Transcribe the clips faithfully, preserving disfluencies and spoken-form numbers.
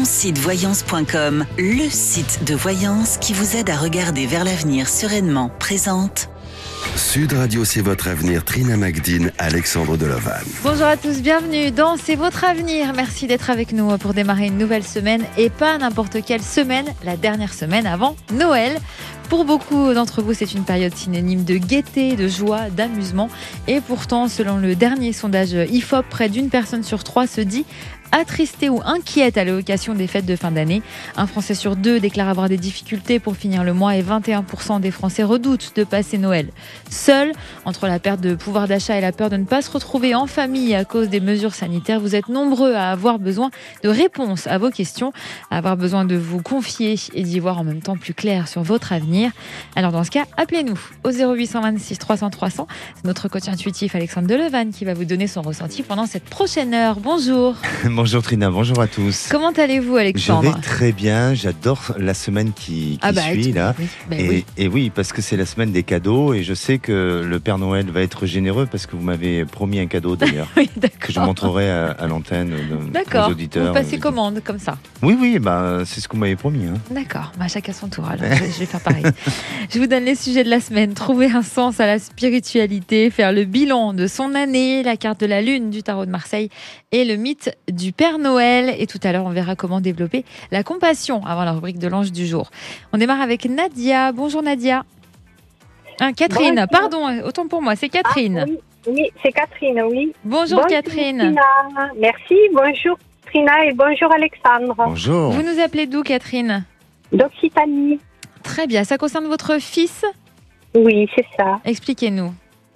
mon site voyance point com, le site de voyance qui vous aide à regarder vers l'avenir sereinement, présente. Sud Radio, c'est votre avenir. Trina Magdine, Alexandre Delavanne. Bonjour à tous, bienvenue dans C'est votre avenir. Merci d'être avec nous pour démarrer une nouvelle semaine et pas n'importe quelle semaine, la dernière semaine avant Noël. Pour beaucoup d'entre vous, c'est une période synonyme de gaieté, de joie, d'amusement. Et pourtant, selon le dernier sondage I F O P, près d'une personne sur trois se dit attristée ou inquiète à l'occasion des fêtes de fin d'année. Un Français sur deux déclare avoir des difficultés pour finir le mois et vingt et un pour cent des Français redoutent de passer Noël seul. Entre la perte de pouvoir d'achat et la peur de ne pas se retrouver en famille à cause des mesures sanitaires, vous êtes nombreux à avoir besoin de réponses à vos questions, à avoir besoin de vous confier et d'y voir en même temps plus clair sur votre avenir. Alors dans ce cas, appelez-nous au zéro huit cent vingt-six trois cents trois cents. C'est notre coach intuitif Alexandre Delavanne qui va vous donner son ressenti pendant cette prochaine heure. Bonjour. Bonjour Trina, bonjour à tous. Comment allez-vous Alexandre ? Je vais très bien, j'adore la semaine qui, qui ah bah, suit là. Oui, bah et, oui. et oui, parce que c'est la semaine des cadeaux et je sais que le Père Noël va être généreux parce que vous m'avez promis un cadeau d'ailleurs. Oui, que je montrerai à, à l'antenne de, d'accord. aux auditeurs. Vous passez commande comme ça. Oui, oui, bah, c'est ce qu'on m'avait promis. Hein. D'accord, bah, chacun son tour alors, je, je vais faire pareil. Je vous donne les sujets de la semaine. Trouver un sens à la spiritualité, faire le bilan de son année, la carte de la lune du tarot de Marseille et le mythe du Père Noël. Et tout à l'heure, on verra comment développer la compassion avant la rubrique de l'ange du jour. On démarre avec Nadia. Bonjour Nadia. Ah, Catherine, bonjour. Pardon, autant pour moi, c'est Catherine. Ah, oui, oui, c'est Catherine, oui. Bonjour, bonjour Catherine. Trina. Merci, bonjour Trina et bonjour Alexandre. Bonjour. Vous nous appelez d'où Catherine ? D'Occitanie. Très bien, ça concerne votre fils ? Oui, c'est ça. Expliquez-nous.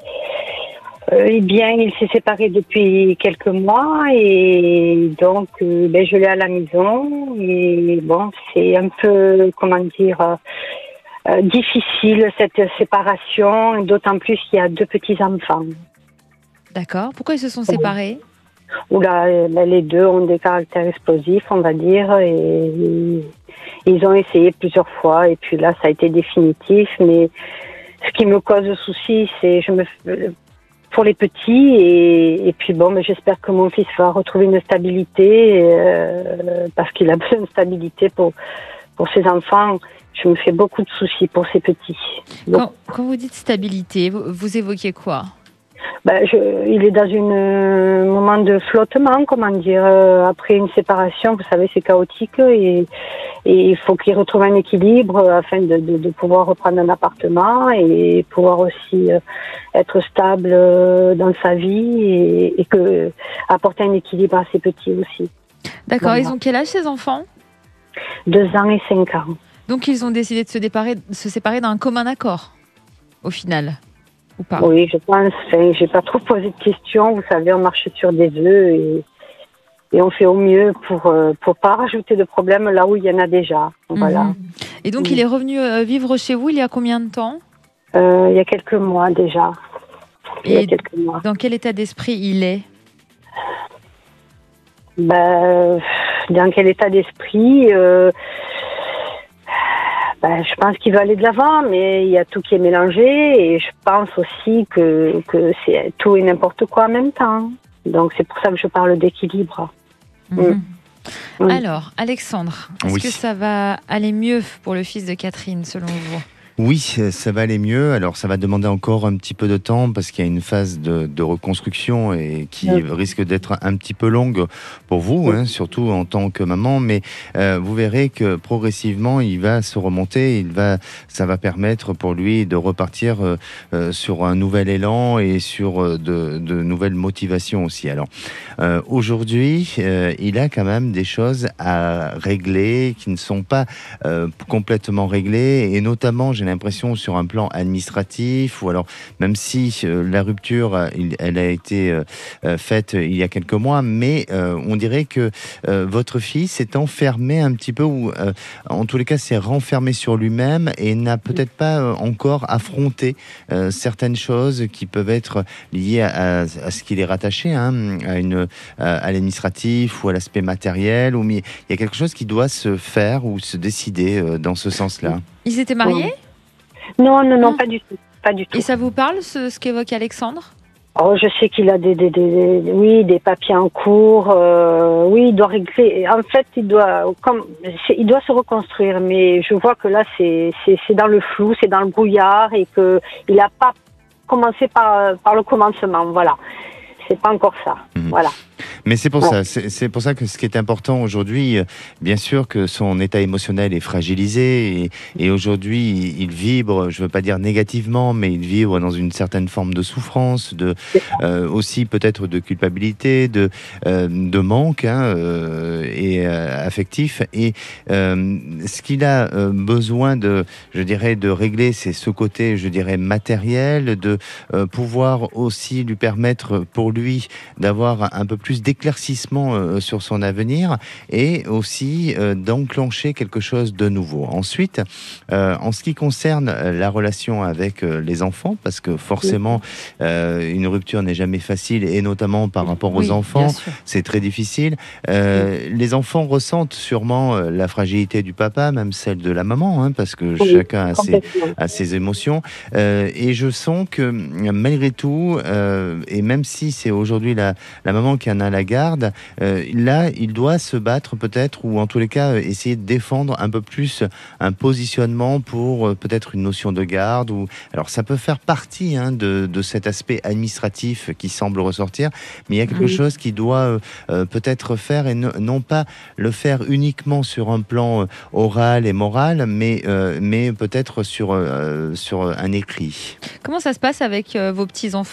Euh, eh bien, il s'est séparé depuis quelques mois et donc euh, ben, je l'ai à la maison et bon, c'est un peu, comment dire, euh, euh, difficile cette séparation, d'autant plus qu'il y a deux petits-enfants. D'accord. Pourquoi ils se sont séparés ? Oula, les deux ont des caractères explosifs, on va dire, et ils ont essayé plusieurs fois et puis là, ça a été définitif, mais ce qui me cause souci, c'est je me pour les petits et, et puis bon, mais j'espère que mon fils va retrouver une stabilité euh, parce qu'il a besoin de stabilité pour pour ses enfants. Je me fais beaucoup de soucis pour ces petits. Donc, quand, quand vous dites stabilité, vous, vous évoquez quoi ? Ben, je, il est dans un moment de flottement, comment dire, euh, après une séparation, vous savez, c'est chaotique et, et il faut qu'il retrouve un équilibre afin de, de, de pouvoir reprendre un appartement et pouvoir aussi euh, être stable euh, dans sa vie et, et que apporter un équilibre à ses petits aussi. D'accord, voilà. Ils ont quel âge ces enfants ? Deux ans et cinq ans. Donc ils ont décidé de se, déparer, de se séparer d'un commun accord, au final ? Ou pas ? Oui, je pense. Enfin, j'ai pas trop posé de questions. Vous savez, on marche sur des œufs et, et on fait au mieux pour euh, pour pas rajouter de problèmes là où il y en a déjà. Voilà. Mmh. Et donc, mmh. il est revenu euh, vivre chez vous il y a combien de temps ? euh, Il y a quelques mois déjà. Il et y a quelques mois. Dans quel état d'esprit il est ? Ben, dans quel état d'esprit euh, Ben, je pense qu'il va aller de l'avant, mais il y a tout qui est mélangé et je pense aussi que, que c'est tout et n'importe quoi en même temps. Donc c'est pour ça que je parle d'équilibre. Mmh. Mmh. Oui. Alors, Alexandre, est-ce oui. que ça va aller mieux pour le fils de Catherine, selon vous ? Oui, ça va aller mieux. Alors, ça va demander encore un petit peu de temps parce qu'il y a une phase de, de reconstruction et qui oui. risque d'être un petit peu longue pour vous, oui. hein, surtout en tant que maman. Mais euh, vous verrez que progressivement, il va se remonter. Il va, ça va permettre pour lui de repartir euh, euh, sur un nouvel élan et sur euh, de, de nouvelles motivations aussi. Alors, euh, aujourd'hui, euh, il a quand même des choses à régler qui ne sont pas euh, complètement réglées et notamment, j'ai l'impression sur un plan administratif ou alors même si euh, la rupture euh, il, elle a été euh, faite il y a quelques mois, mais euh, on dirait que euh, votre fils s'est enfermé un petit peu ou euh, en tous les cas s'est renfermé sur lui-même et n'a peut-être pas euh, encore affronté euh, certaines choses qui peuvent être liées à, à ce qu'il est rattaché hein, à, une, à, à l'administratif ou à l'aspect matériel, ou il y a quelque chose qui doit se faire ou se décider euh, dans ce sens-là. Ils étaient mariés ? Non, non, non, pas du tout. Pas du tout. Et ça vous parle, ce, ce qu'évoque Alexandre ? Oh, je sais qu'il a des, des, des, des oui, des papiers en cours. Euh, oui, il doit régler. En fait, il doit, comme, il doit se reconstruire. Mais je vois que là, c'est, c'est, c'est dans le flou, c'est dans le brouillard, et que il n'a pas commencé par, par le commencement. Voilà, c'est pas encore ça. Mmh. Voilà. Mais c'est pour ouais. ça, c'est, c'est pour ça que ce qui est important aujourd'hui, bien sûr que son état émotionnel est fragilisé et, et aujourd'hui il vibre, je ne veux pas dire négativement, mais il vibre dans une certaine forme de souffrance, de euh, aussi peut-être de culpabilité, de euh, de manque hein, euh, et euh, affectif. Et euh, ce qu'il a euh, besoin de, je dirais, de régler, c'est ce côté, je dirais, matériel, de euh, pouvoir aussi lui permettre pour lui d'avoir un peu plus d'éclaircissement euh, sur son avenir et aussi euh, d'enclencher quelque chose de nouveau. Ensuite, euh, en ce qui concerne la relation avec euh, les enfants, parce que forcément, euh, une rupture n'est jamais facile et notamment par rapport aux oui, enfants, c'est très difficile. Euh, oui. Les enfants ressentent sûrement la fragilité du papa, même celle de la maman, hein, parce que oui, chacun a ses, a ses émotions. Euh, et je sens que malgré tout, euh, et même si c'est aujourd'hui la, la maman qui en a la garde, euh, là, il doit se battre peut-être, ou en tous les cas, essayer de défendre un peu plus un positionnement pour euh, peut-être une notion de garde. Ou... Alors, ça peut faire partie hein, de, de cet aspect administratif qui semble ressortir, mais il y a quelque oui. chose qui doit euh, peut-être faire, et ne, non pas le faire uniquement sur un plan euh, oral et moral, mais, euh, mais peut-être sur, euh, sur un écrit. Comment ça se passe avec euh, vos petits-enfants ?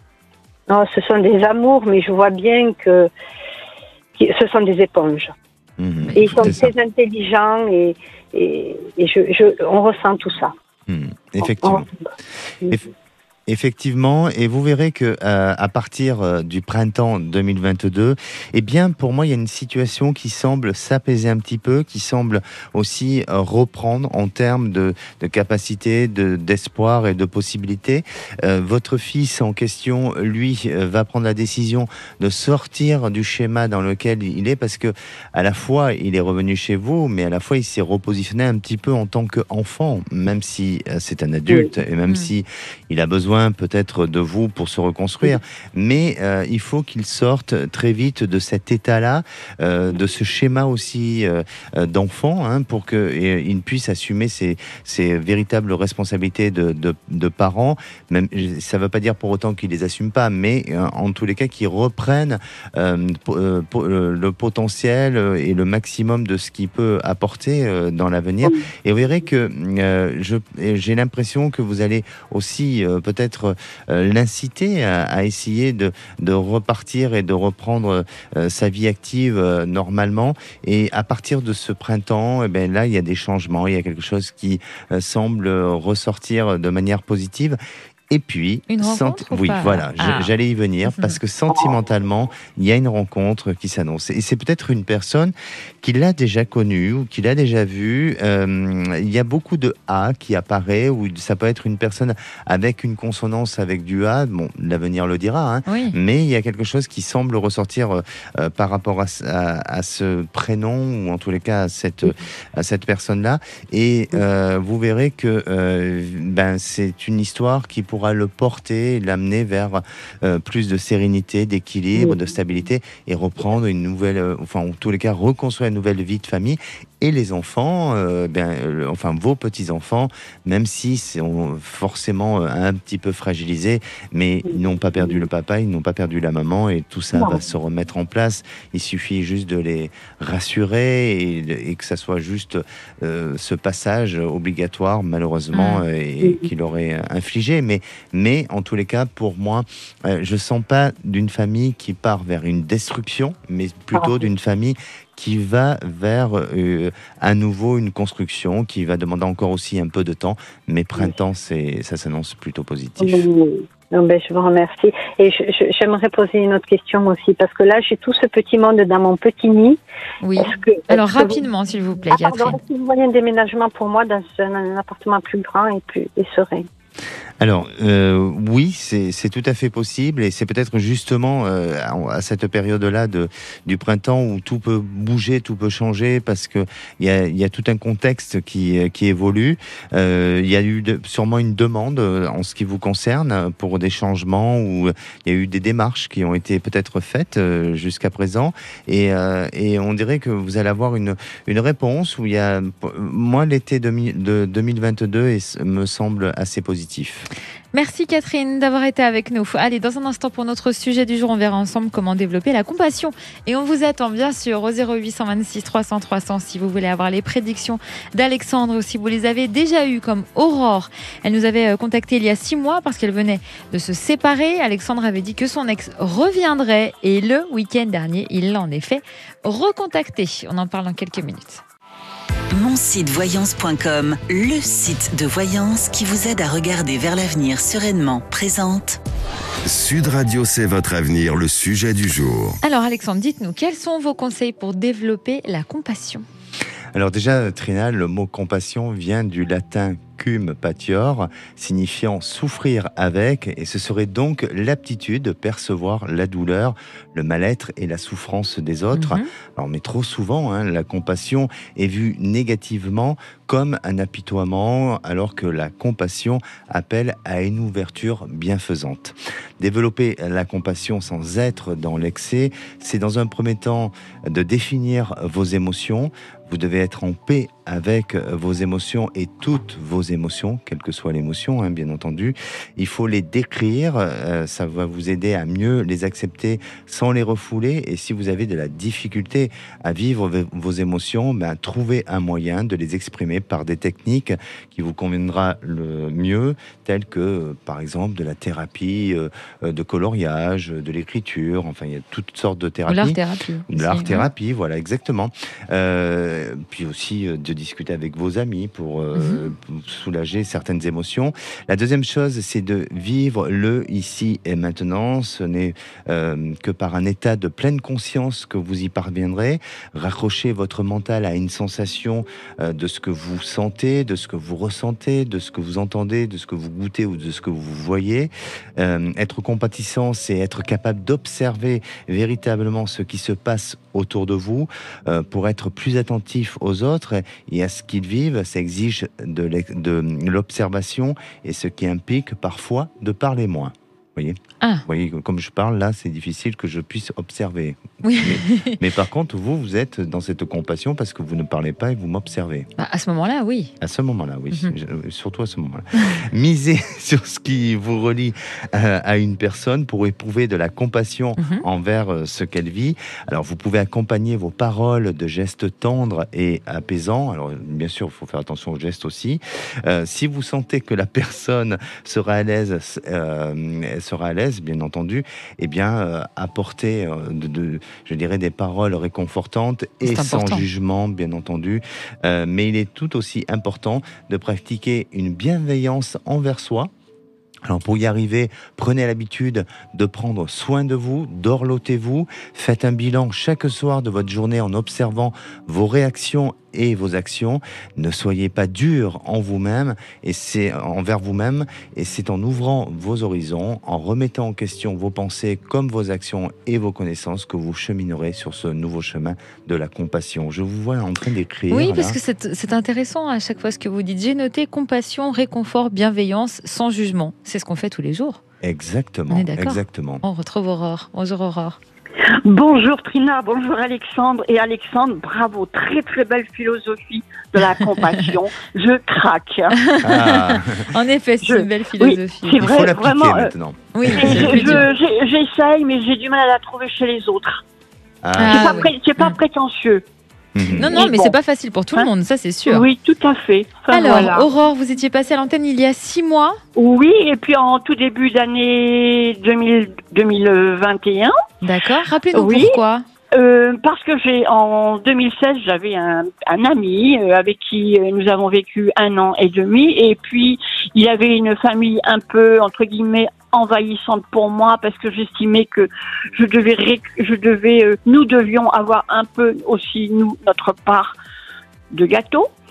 Non, ce sont des amours, mais je vois bien que, que ce sont des éponges. Mmh, et ils sont très ça. intelligents et, et, et je, je, on ressent tout ça. Mmh, effectivement. On, on... Eff- Effectivement, et vous verrez que euh, à partir euh, du printemps deux mille vingt-deux, eh bien pour moi il y a une situation qui semble s'apaiser un petit peu, qui semble aussi euh, reprendre en termes de, de capacité, de, d'espoir et de possibilités. Euh, votre fils en question, lui, euh, va prendre la décision de sortir du schéma dans lequel il est, parce que à la fois il est revenu chez vous, mais à la fois il s'est repositionné un petit peu en tant qu'enfant, même si euh, c'est un adulte oui. et même mmh. si il a besoin peut-être de vous pour se reconstruire, mais euh, il faut qu'il sorte très vite de cet état-là, euh, de ce schéma aussi euh, d'enfant, hein, pour qu'il puisse assumer ses, ses véritables responsabilités de, de, de parents. Même, ça ne veut pas dire pour autant qu'il les assume pas, mais euh, en tous les cas qu'il reprenne euh, euh, le potentiel et le maximum de ce qu'il peut apporter euh, dans l'avenir. Et vous verrez que euh, je, j'ai l'impression que vous allez aussi euh, peut-être être euh, l'inciter à, à essayer de, de repartir et de reprendre euh, sa vie active euh, normalement. Et à partir de ce printemps, eh ben là, il y a des changements, il y a quelque chose qui euh, semble ressortir de manière positive. Et puis, une rencontre senti- oui, pas voilà, ah. j'allais y venir mmh. parce que sentimentalement, il y a une rencontre qui s'annonce. Et c'est peut-être une personne qui l'a déjà connue ou qui l'a déjà vue. Euh, il y a beaucoup de A qui apparaît, ou ça peut être une personne avec une consonance avec du A. Bon, l'avenir le dira, hein, oui. mais il y a quelque chose qui semble ressortir euh, par rapport à, à, à ce prénom, ou en tous les cas à cette, à cette personne-là. Et euh, vous verrez que euh, ben, c'est une histoire qui pourra le porter, l'amener vers euh, plus de sérénité, d'équilibre, de stabilité, et reprendre une nouvelle, euh, enfin en tous les cas reconstruire une nouvelle vie de famille. Et les enfants, euh, ben, euh, enfin vos petits-enfants, même si sont forcément un petit peu fragilisés, mais ils n'ont pas perdu le papa, ils n'ont pas perdu la maman, et tout ça non. va se remettre en place. Il suffit juste de les rassurer et, et que ça soit juste euh, ce passage obligatoire, malheureusement, mmh. et, et qu'il aurait infligé. Mais, mais en tous les cas, pour moi, euh, je ne sens pas d'une famille qui part vers une destruction, mais plutôt d'une famille qui va vers euh, à nouveau une construction qui va demander encore aussi un peu de temps, mais printemps, c'est, ça s'annonce plutôt positif. Non, ben, je vous remercie. Et je, je, j'aimerais poser une autre question aussi, parce que là, j'ai tout ce petit monde dans mon petit nid. Oui. Est-ce que, est-ce Alors, que rapidement, vous... s'il vous plaît, ah, Catherine. pardon, est-ce que vous voyez un déménagement pour moi dans un, un appartement plus grand et plus et serein? Alors euh, oui, c'est, c'est tout à fait possible et c'est peut-être justement euh, à cette période-là de, du printemps où tout peut bouger, tout peut changer parce que il y a, y a tout un contexte qui, qui évolue. Euh, il y a eu de, sûrement une demande en ce qui vous concerne pour des changements ou il y a eu des démarches qui ont été peut-être faites euh, jusqu'à présent et, euh, et on dirait que vous allez avoir une, une réponse où il y a, moi l'été de deux mille vingt-deux est, me semble assez positif. Merci Catherine d'avoir été avec nous. Allez, dans un instant pour notre sujet du jour, on verra ensemble comment développer la compassion. Et on vous attend bien sûr au zéro huit cent vingt-six trois cents trois cents si vous voulez avoir les prédictions d'Alexandre ou si vous les avez déjà eues comme Aurore. Elle nous avait contacté il y a six mois parce qu'elle venait de se séparer. Alexandre avait dit que son ex reviendrait et le week-end dernier, il l'a en effet recontacté. On en parle dans quelques minutes. mon site voyance point com, le site de voyance qui vous aide à regarder vers l'avenir sereinement, présente Sud Radio, c'est votre avenir, le sujet du jour. Alors Alexandre, dites-nous, quels sont vos conseils pour développer la compassion ? Alors déjà, Trina, le mot compassion vient du latin cum patior, signifiant souffrir avec, et ce serait donc l'aptitude de percevoir la douleur, le mal-être et la souffrance des autres. Mm-hmm. Alors, mais trop souvent, hein, la compassion est vue négativement comme un apitoiement, alors que la compassion appelle à une ouverture bienfaisante. Développer la compassion sans être dans l'excès, c'est dans un premier temps de définir vos émotions. Vous devez être en paix avec vos émotions et toutes vos émotions, quelle que soit l'émotion, hein, bien entendu. Il faut les décrire, euh, ça va vous aider à mieux les accepter sans les refouler. Et si vous avez de la difficulté à vivre vos émotions, ben, trouvez un moyen de les exprimer par des techniques qui vous conviendra le mieux, telles que, par exemple, de la thérapie, euh, de coloriage, de l'écriture, enfin, il y a toutes sortes de thérapies. De l'art-thérapie. De l'art-thérapie, hein. Voilà, exactement. Euh, puis aussi euh, de discuter avec vos amis pour, euh, mm-hmm. pour soulager certaines émotions. La deuxième chose, c'est de vivre le ici et maintenant. Ce n'est euh, que par un état de pleine conscience que vous y parviendrez. Raccrochez votre mental à une sensation euh, de ce que vous sentez, de ce que vous ressentez, de ce que vous entendez, de ce que vous goûtez ou de ce que vous voyez. Euh, être compatissant, c'est être capable d'observer véritablement ce qui se passe autour de vous euh, pour être plus attentif aux autres et à ce qu'ils vivent. Ça exige de, de l'observation et ce qui implique parfois de parler moins. Vous voyez, ah. Vous voyez, comme je parle là, c'est difficile que je puisse observer. Oui. Mais, mais par contre, vous, vous êtes dans cette compassion parce que vous ne parlez pas et vous m'observez. Bah, à ce moment-là, oui. À ce moment-là, oui. Mm-hmm. Surtout à ce moment-là. Misez sur ce qui vous relie euh, à une personne pour éprouver de la compassion mm-hmm. envers euh, ce qu'elle vit. Alors, vous pouvez accompagner vos paroles de gestes tendres et apaisants. Alors, bien sûr, il faut faire attention aux gestes aussi. Euh, si vous sentez que la personne sera à l'aise, euh, sera à l'aise, bien entendu, eh bien, euh, apporter, euh, de, de, je dirais, des paroles réconfortantes et sans jugement, bien entendu. Euh, mais il est tout aussi important de pratiquer une bienveillance envers soi. Alors pour y arriver, prenez l'habitude de prendre soin de vous, dorlotez-vous, faites un bilan chaque soir de votre journée en observant vos réactions et vos actions. Ne soyez pas dur en vous-même et c'est envers vous-même et c'est en ouvrant vos horizons, en remettant en question vos pensées comme vos actions et vos connaissances que vous cheminerez sur ce nouveau chemin de la compassion. Je vous vois en train d'écrire. Oui, là. parce que c'est, c'est intéressant à chaque fois ce que vous dites. J'ai noté compassion, réconfort, bienveillance, sans jugement. C'est ce qu'on fait tous les jours. Exactement. On est d'accord. Exactement. On retrouve Aurore. Bonjour Aurore. Bonjour Trina, bonjour Alexandre. Et Alexandre, bravo, très très belle philosophie de la compassion. Je craque. Ah. En effet, c'est je... une belle philosophie. Oui, c'est vrai, il faut l'appliquer vraiment, maintenant. Euh... Oui, je, je, j'essaye, mais j'ai du mal à la trouver chez les autres. Ah. C'est pas, oui. pré... c'est pas mmh. prétentieux. Mmh. Non, non, mais bon. C'est pas facile pour tout le monde, ça c'est sûr. Oui, tout à fait. Enfin, Alors, voilà. Aurore, vous étiez passée à l'antenne il y a six mois. Oui, et puis en tout début d'année deux mille, deux mille vingt et un. D'accord, rappelez-nous oui. pourquoi. Euh, parce que j'ai en deux mille seize, j'avais un, un ami euh, avec qui euh, nous avons vécu un an et demi, et puis il avait une famille un peu entre guillemets envahissante pour moi parce que j'estimais que je devais, ré- je devais, euh, nous devions avoir un peu aussi nous notre part de gâteau.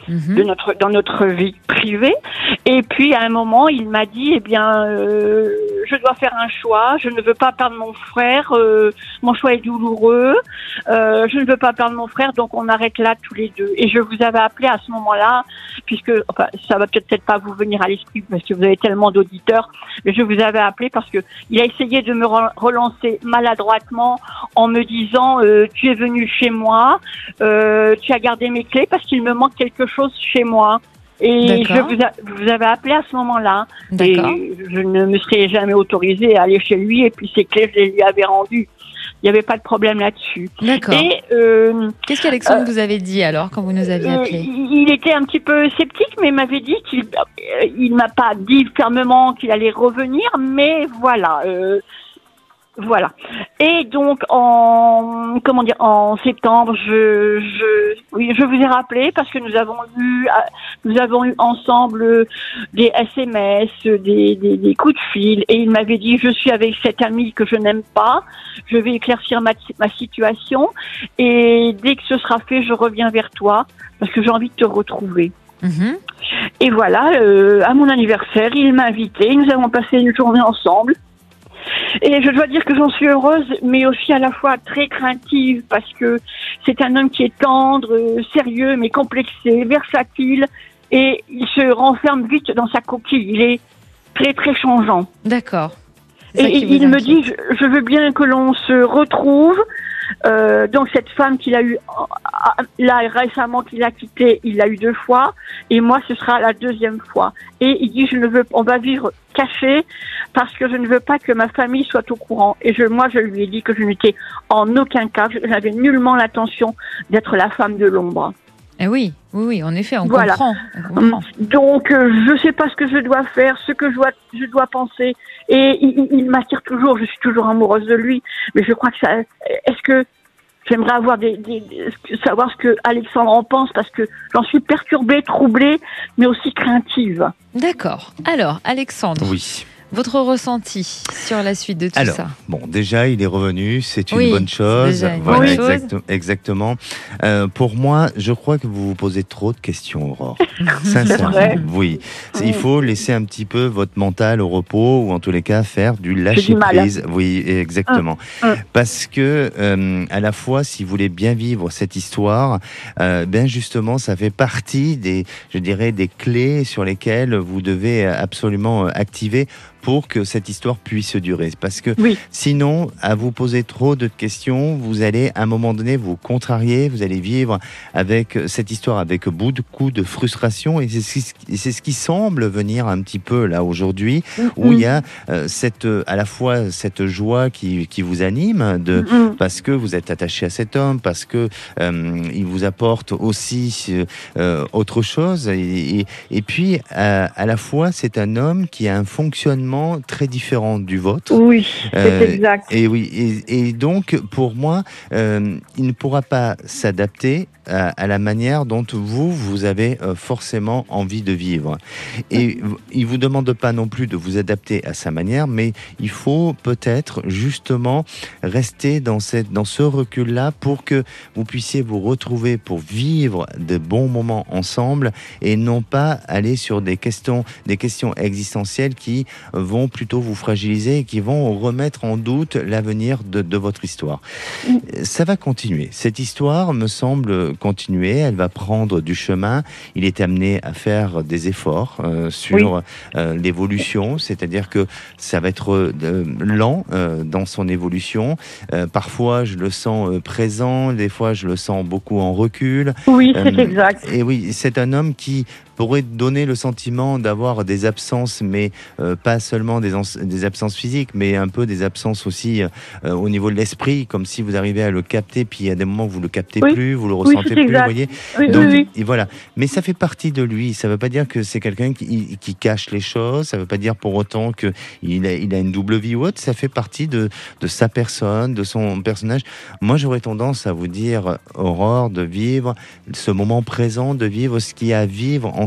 Mmh. De notre, dans notre vie privée. Et puis, à un moment, il m'a dit, eh bien, euh, je dois faire un choix. Je ne veux pas perdre mon frère. Euh, mon choix est douloureux. Euh, je ne veux pas perdre mon frère, donc on arrête là tous les deux. Et je vous avais appelé à ce moment-là, puisque, enfin, ça va peut-être pas vous venir à l'esprit parce que vous avez tellement d'auditeurs, mais je vous avais appelé parce que il a essayé de me relancer maladroitement en me disant, euh, tu es venu chez moi, euh, tu as gardé mes clés parce qu'il me manque quelque chose chez moi. Et je vous, a, vous avez appelé à ce moment-là. D'accord. Et je ne me serais jamais autorisée à aller chez lui et puis ses clés, je les lui avais rendues. Il n'y avait pas de problème là-dessus. D'accord. Et, euh, qu'est-ce qu'Alexandre euh, vous avait dit alors quand vous nous aviez appelé ? euh, Il était un petit peu sceptique, mais m'avait dit qu'il euh, il m'a pas dit fermement qu'il allait revenir, mais voilà. Euh, Voilà. Et donc en comment dire en septembre, je je oui, je vous ai rappelé parce que nous avons eu nous avons eu ensemble des S M S, des des, des coups de fil et il m'avait dit je suis avec cet ami que je n'aime pas, je vais éclaircir ma ma situation et dès que ce sera fait, je reviens vers toi parce que j'ai envie de te retrouver. Mmh. Et voilà, euh, à mon anniversaire, il m'a invité, nous avons passé une journée ensemble. Et je dois dire que j'en suis heureuse, mais aussi à la fois très craintive, parce que c'est un homme qui est tendre, sérieux, mais complexé, versatile, et il se renferme vite dans sa coquille. Il est très, très changeant. D'accord. Et il me dit, je, je veux bien que l'on se retrouve. Euh, donc cette femme qu'il a eu là récemment qu'il a quitté, il l'a eu deux fois et moi ce sera la deuxième fois. Et il dit je ne veux, on va vivre caché parce que je ne veux pas que ma famille soit au courant. Et je, moi je lui ai dit que je n'étais en aucun cas, je n'avais nullement l'intention d'être la femme de l'ombre. Eh oui, oui, oui, en effet, on voilà. comprend. On comprend. Donc, euh, je ne sais pas ce que je dois faire, ce que je dois, je dois penser. Et il, il m'attire toujours, je suis toujours amoureuse de lui. Mais je crois que ça... Est-ce que... J'aimerais avoir des, des, des, savoir ce que Alexandre en pense, parce que j'en suis perturbée, troublée, mais aussi craintive. D'accord. Alors, Alexandre. Oui. Votre ressenti sur la suite de tout Alors, ça ? Bon, déjà, il est revenu, c'est une oui, bonne chose. C'est déjà une voilà, bonne exact, chose. exactement. Euh, pour moi, je crois que vous vous posez trop de questions, Aurore. Sincèrement, oui. C'est, il faut laisser un petit peu votre mental au repos, ou en tous les cas, faire du lâcher prise. Oui, exactement. Hum, hum. Parce que, euh, à la fois, si vous voulez bien vivre cette histoire, euh, ben justement, ça fait partie des, je dirais, des clés sur lesquelles vous devez absolument activer pour que cette histoire puisse durer. Parce que oui. sinon, à vous poser trop de questions, vous allez à un moment donné vous contrarier, vous allez vivre avec cette histoire avec beaucoup de frustration, et c'est ce qui, c'est ce qui semble venir un petit peu là aujourd'hui, mm-hmm. où il y a euh, cette, à la fois cette joie qui, qui vous anime, de, mm-hmm. parce que vous êtes attaché à cet homme, parce que euh, il vous apporte aussi euh, autre chose, et, et, et puis à, à la fois c'est un homme qui a un fonctionnement très différent du vôtre. Oui, c'est euh, exact. Et oui, et, et donc pour moi, euh, il ne pourra pas s'adapter à, à la manière dont vous, vous avez euh, forcément envie de vivre. Et il vous demande pas non plus de vous adapter à sa manière, mais il faut peut-être justement rester dans cette, dans ce recul-là pour que vous puissiez vous retrouver pour vivre de bons moments ensemble, et non pas aller sur des questions, des questions existentielles qui vont plutôt vous fragiliser et qui vont remettre en doute l'avenir de, de votre histoire. Mm. Ça va continuer. Cette histoire me semble continuer. Elle va prendre du chemin. Il est amené à faire des efforts euh, sur oui. euh, l'évolution, c'est-à-dire que ça va être euh, lent euh, dans son évolution. Euh, parfois, je le sens euh, présent. Des fois, je le sens beaucoup en recul. Oui, c'est euh, exact. Et oui, c'est un homme qui pourrait donner le sentiment d'avoir des absences, mais euh, pas seulement des, ans- des absences physiques, mais un peu des absences aussi euh, au niveau de l'esprit, comme si vous arrivez à le capter, puis il y a des moments où vous le captez oui. plus, vous le ressentez oui, plus, exact. vous voyez. Oui, Donc, oui, oui. Et voilà. Mais ça fait partie de lui. Ça ne veut pas dire que c'est quelqu'un qui, qui cache les choses. Ça ne veut pas dire pour autant que il a, il a une double vie ou autre. Ça fait partie de, de sa personne, de son personnage. Moi, j'aurais tendance à vous dire, Aurore, de vivre ce moment présent, de vivre ce qu'il y a à vivre ensemble.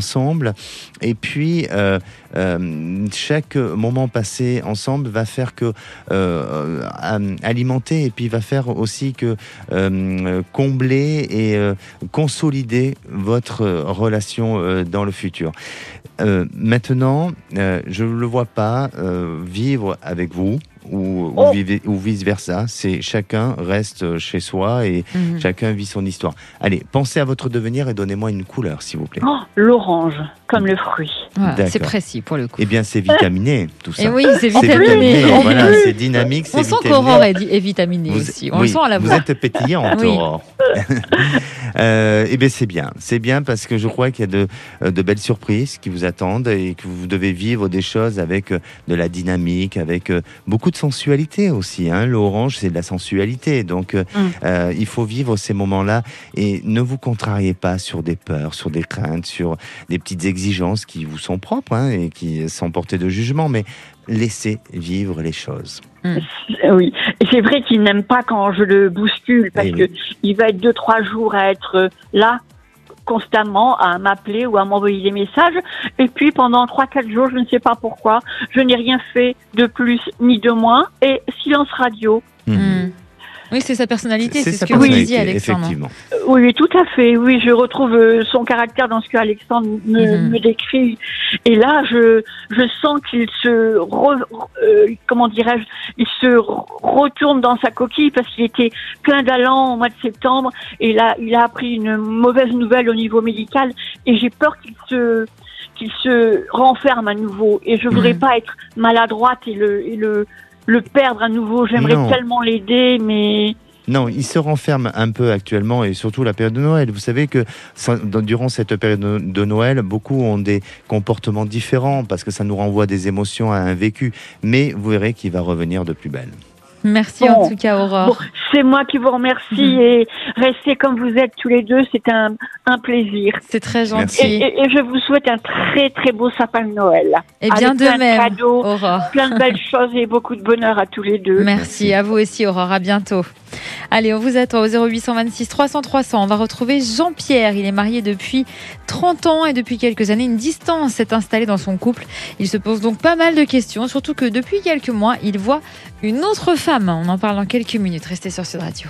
ensemble. Et puis, euh, euh, chaque moment passé ensemble va faire que euh, alimenter et puis va faire aussi que euh, combler et euh, consolider votre relation euh, dans le futur. Euh, maintenant, euh, je ne le vois pas euh, vivre avec vous ou, Oh. ou, vivez- ou vice-versa. C'est chacun reste chez soi et Mhm. chacun vit son histoire. Allez, pensez à votre devenir et donnez-moi une couleur, s'il vous plaît. Oh, l'orange, comme le fruit. Voilà, D'accord. c'est précis pour le coup. Eh bien, c'est vitaminé, tout ça. Et oui, c'est C'est vitaminé. vitaminé, voilà, c'est dynamique, c'est On sent vitaminé. qu'Aurore est, di- est vitaminée Vous- aussi. On oui, le sent à la vous voix. êtes pétillante, Oui. Aurore. euh, eh bien, c'est bien. C'est bien parce que je crois qu'il y a de, euh, de belles surprises qui vous attendent et que vous devez vivre des choses avec euh, de la dynamique, avec euh, beaucoup de sensualité aussi. Hein. L'orange, c'est de la sensualité. Donc, euh, Mm. euh, il faut vivre ces moments-là et ne vous contrariez pas sur des peurs, sur des craintes, sur des petites exigences qui vous sont propres hein, et qui sont portées de jugement, mais laissez vivre les choses. Euh, Oui, et c'est vrai qu'il n'aime pas quand je le bouscule parce Eh que oui. il va être deux trois jours à être euh, là constamment à m'appeler ou à m'envoyer des messages et puis pendant trois quatre jours je ne sais pas pourquoi je n'ai rien fait de plus ni de moins et silence radio. Mhm. Mhm. Oui, c'est sa personnalité, c'est, sa ce que vous personnalité, disiez, Alexandre. effectivement. Euh, Oui, tout à fait. Oui, je retrouve euh, son caractère dans ce que Alexandre me, Mhm. me décrit. Et là, je je sens qu'il se re- euh, comment dirais-je, il se re- retourne dans sa coquille parce qu'il était plein d'allant au mois de septembre et là, il a appris une mauvaise nouvelle au niveau médical et j'ai peur qu'il se qu'il se renferme à nouveau. Et je voudrais Mhm. pas être maladroite et le et le le perdre à nouveau. J'aimerais Non. tellement l'aider, mais Non, il se renferme un peu actuellement et surtout la période de Noël. Vous savez que ça- dans- durant cette période de de Noël, beaucoup ont des comportements différents parce que ça nous renvoie des émotions à un vécu. Mais vous verrez qu'il va revenir de plus belle. Merci Bon. en tout cas, Aurore. bon, c'est moi qui vous remercie Mhm. et restez comme vous êtes tous les deux, c'est un, un plaisir. C'est très Et, gentil. et- et je vous souhaite un très très beau sapin de Noël. Et bien Avec de plein même, cadeaux, Aurore. plein de belles choses et beaucoup de bonheur à tous les deux. Merci à vous aussi, Aurore. À bientôt. Allez, on vous attend au zéro huit cent vingt-six trois cents trois cents. On va retrouver Jean-Pierre. Il est marié depuis trente ans et depuis quelques années, une distance s'est installée dans son couple. Il se pose donc pas mal de questions, surtout que depuis quelques mois, il voit une autre femme. On en parle dans quelques minutes. Restez sur Sud Radio.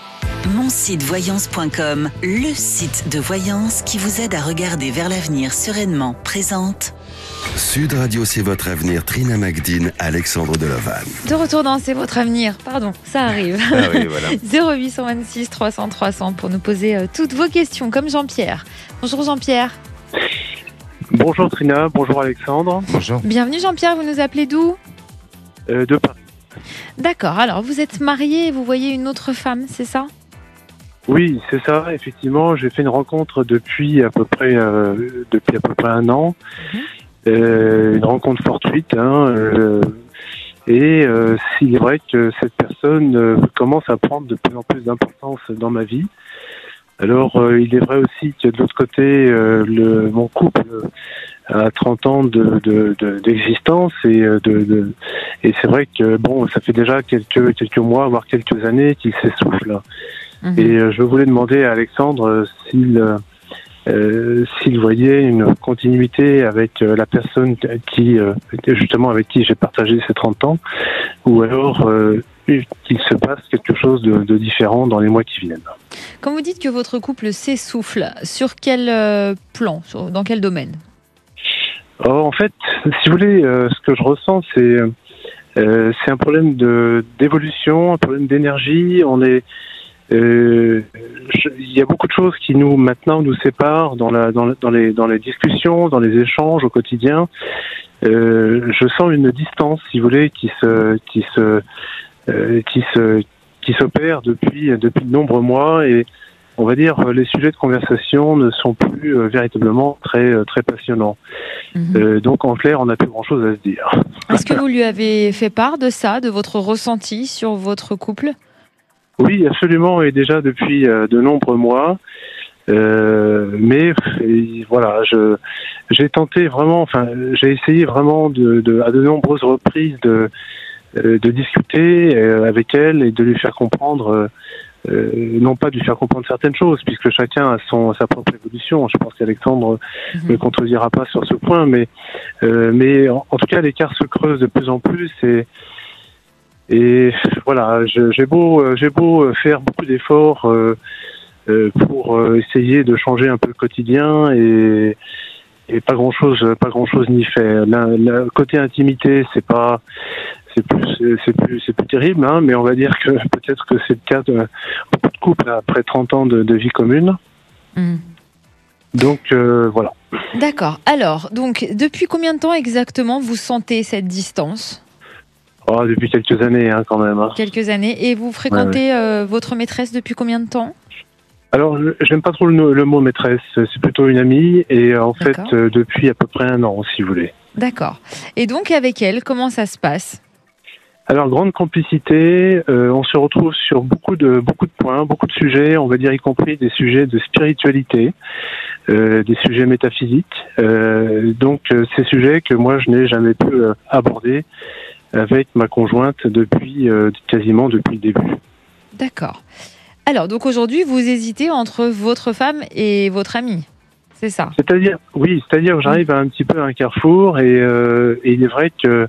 mon site voyance point com, le site de voyance qui vous aide à regarder vers l'avenir sereinement, présente. Sud Radio, c'est votre avenir. Trina Magdine, Alexandre Delovan. De retour dans C'est votre avenir. Pardon, ça arrive. Ah oui, voilà. zéro huit cent vingt-six trois cents trois cents pour nous poser euh, toutes vos questions, comme Jean-Pierre. Bonjour Jean-Pierre. Bonjour Trina, bonjour Alexandre, Bonjour. Bienvenue Jean-Pierre, vous nous appelez d'où ? euh, de Paris. D'accord, alors vous êtes marié et vous voyez une autre femme, c'est ça ? Oui, c'est ça, effectivement, j'ai fait une rencontre depuis à peu près euh, depuis à peu près un an. Euh, une rencontre fortuite, hein, euh, et euh, il est vrai que cette personne euh, commence à prendre de plus en plus d'importance dans ma vie. Alors, euh, il est vrai aussi que de l'autre côté, euh, le, mon couple euh, a trente ans de, de, de, d'existence et euh, de, de et c'est vrai que bon, ça fait déjà quelques quelques mois, voire quelques années qu'il s'essouffle. Mhm. Et euh, je voulais demander à Alexandre euh, s'il euh, euh, s'il voyait une continuité avec euh, la personne qui euh, justement avec qui j'ai partagé ces trente ans, ou alors euh, qu'il se passe quelque chose de, de différent dans les mois qui viennent. Quand vous dites que votre couple s'essouffle, sur quel euh, plan, sur- dans quel domaine ? Alors, en fait, si vous voulez, euh, ce que je ressens, c'est euh, c'est un problème de d'évolution, un problème d'énergie. On est euh, je- il y a beaucoup de choses qui nous maintenant nous séparent dans la dans, la- dans les dans les discussions, dans les échanges au quotidien. Euh, je sens une distance, si vous voulez, qui se qui se euh, qui se qui s'opère depuis depuis de nombreux mois, et on va dire les sujets de conversation ne sont plus euh, véritablement très euh, très passionnants. Mhm. Euh, donc en clair, on n'a plus grand chose à se dire. Est-ce que vous lui avez fait part de ça, de votre ressenti sur votre couple ? Oui, absolument, et déjà depuis euh, de nombreux mois. Euh, mais et voilà, je j'ai tenté vraiment, enfin, j'ai essayé vraiment de, de à de nombreuses reprises de euh, de discuter euh, avec elle et de lui faire comprendre euh, euh, n'ont pas dû faire comprendre certaines choses, puisque chacun a son sa propre évolution. Je pense qu'Alexandre mm-hmm. ne contredira pas sur ce point, mais euh, mais en, en tout cas l'écart se creuse de plus en plus et et voilà, je, j'ai beau j'ai beau faire beaucoup d'efforts euh, euh, pour euh, essayer de changer un peu le quotidien et et pas grand chose pas grand chose n'y fait. Le côté intimité, c'est pas c'est plus c'est plus c'est plus terrible, hein, mais on va dire que peut-être que c'est le cas de beaucoup de couples après trente ans de, de vie commune. Mmh. Donc euh, voilà. D'accord. Alors, donc depuis combien de temps exactement vous sentez cette distance ? Oh, depuis quelques années, hein, quand même. Hein. Quelques années. Et vous fréquentez ouais, ouais. Euh, votre maîtresse depuis combien de temps ? Alors, j'aime pas trop le, le mot maîtresse, c'est plutôt une amie, et en D'accord. fait, euh, depuis à peu près un an, si vous voulez. D'accord. Et donc, avec elle, comment ça se passe ? Alors, grande complicité, euh, on se retrouve sur beaucoup de, beaucoup de points, beaucoup de sujets, on va dire y compris des sujets de spiritualité, euh, des sujets métaphysiques. Euh, donc, euh, ces sujets que moi, je n'ai jamais pu euh, aborder avec ma conjointe depuis euh, quasiment depuis le début. D'accord. Alors, donc aujourd'hui, vous hésitez entre votre femme et votre ami, c'est ça ? C'est-à-dire, oui, c'est-à-dire que j'arrive à un petit peu à un carrefour et, euh, et il est vrai que,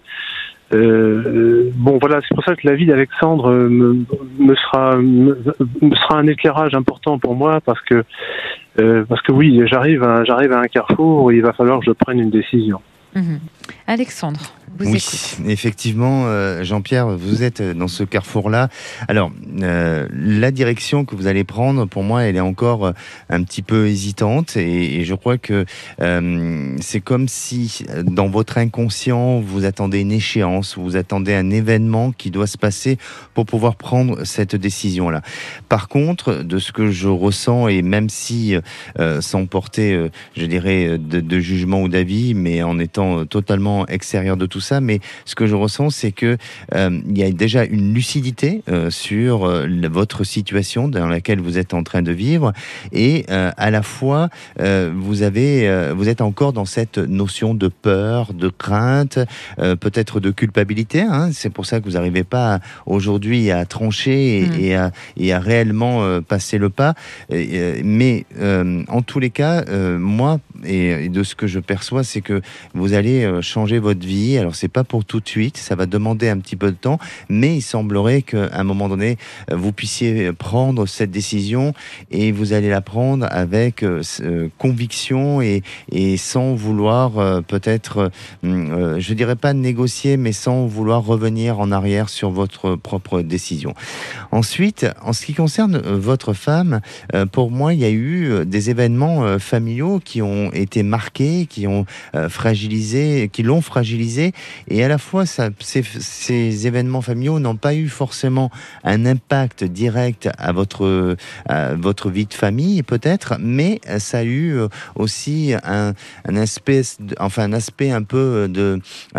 euh, bon voilà, c'est pour ça que la vie d'Alexandre me, me, sera, me, me sera un éclairage important pour moi parce que, euh, parce que oui, j'arrive à, j'arrive à un carrefour où il va falloir que je prenne une décision. Mmh. Alexandre, vous oui, écoute. Effectivement, euh, Jean-Pierre, vous êtes dans ce carrefour-là. Alors, euh, la direction que vous allez prendre, pour moi, elle est encore euh, un petit peu hésitante et, et je crois que euh, c'est comme si, dans votre inconscient, vous attendez une échéance, vous attendez un événement qui doit se passer pour pouvoir prendre cette décision-là. Par contre, de ce que je ressens, et même si, euh, sans porter, euh, je dirais, de, de jugement ou d'avis, mais en étant totalement extérieur de tout ça, mais ce que je ressens, c'est que euh, il y a déjà une lucidité euh, sur euh, votre situation dans laquelle vous êtes en train de vivre, et euh, à la fois euh, vous avez, euh, vous êtes encore dans cette notion de peur, de crainte, euh, peut-être de culpabilité. Hein, c'est pour ça que vous n'arrivez pas aujourd'hui à trancher et, mmh. et, à, et à réellement euh, passer le pas. Et, mais euh, en tous les cas, euh, moi, et, et de ce que je perçois, c'est que vous allez euh, changer votre vie. Alors c'est pas pour tout de suite, ça va demander un petit peu de temps, mais il semblerait qu'à un moment donné, vous puissiez prendre cette décision et vous allez la prendre avec euh, conviction et, et sans vouloir euh, peut-être, euh, je dirais pas négocier, mais sans vouloir revenir en arrière sur votre propre décision. Ensuite, en ce qui concerne votre femme, euh, pour moi, il y a eu des événements euh, familiaux qui ont été marqués, qui ont euh, fragilisé, qui l'ont fragilisé. Et à la fois, ça, ces, ces événements familiaux n'ont pas eu forcément un impact direct à votre, à votre vie de famille, peut-être, mais ça a eu aussi un, un aspect, enfin un aspect un peu de,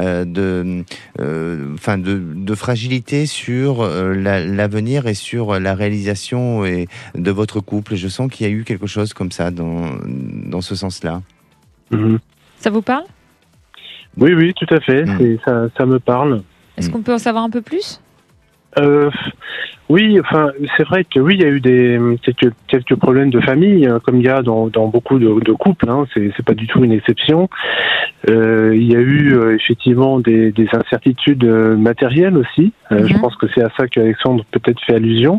de, euh, enfin de, de fragilité sur la, l'avenir et sur la réalisation et de votre couple. Je sens qu'il y a eu quelque chose comme ça dans, dans ce sens-là. Mmh. Ça vous parle ? Oui, oui, tout à fait. Mmh. C'est, ça, ça me parle. Est-ce qu'on peut en savoir un peu plus ? euh, Oui, enfin, c'est vrai que oui, il y a eu des quelques quelques problèmes de famille, hein, comme il y a dans, dans beaucoup de, de couples. Hein, c'est, c'est pas du tout une exception. Euh, il y a eu euh, effectivement des, des incertitudes matérielles aussi. Euh, mmh. Je pense que c'est à ça qu'Alexandre peut-être fait allusion.